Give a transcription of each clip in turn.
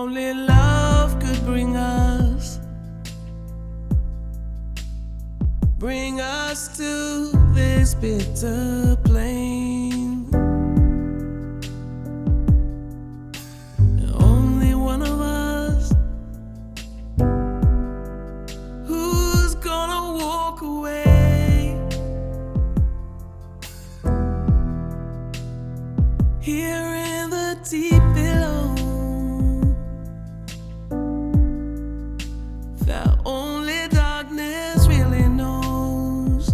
only love could bring us to this bitter plain. Only one of us who's gonna walk away. Here in the deep below, that only darkness really knows.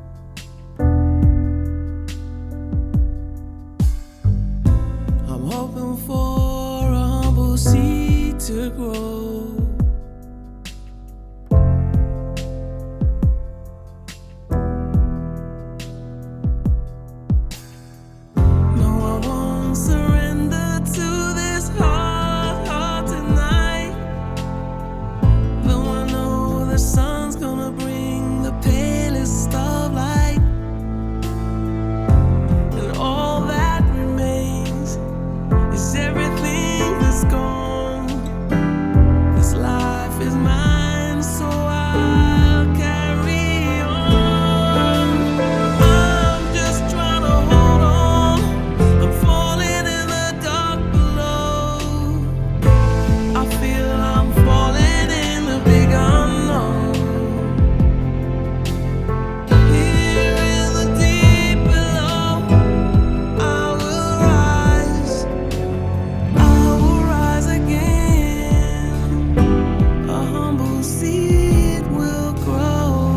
I'm hoping for a humble seed to grow. No, I won't surrender to this hard heart tonight. Though I know the sun's gonna bring the palest of light, and all that remains is everything that's gone. This life is mine, so I'll carry on. I'm just trying to hold on. I'm falling in the dark below. I feel I'm falling in the big unknown. Here in the deep below, I will rise again. A humble seed will grow.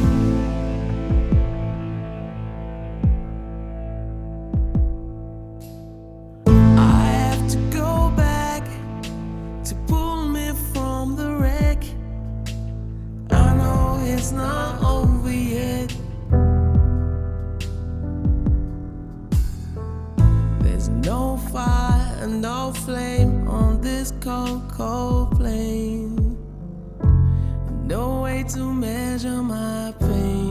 I have to go back to pull me from the wreck. I know it's not over yet. There's no fire and no flame on this cold, cold plain. No way to measure my pain.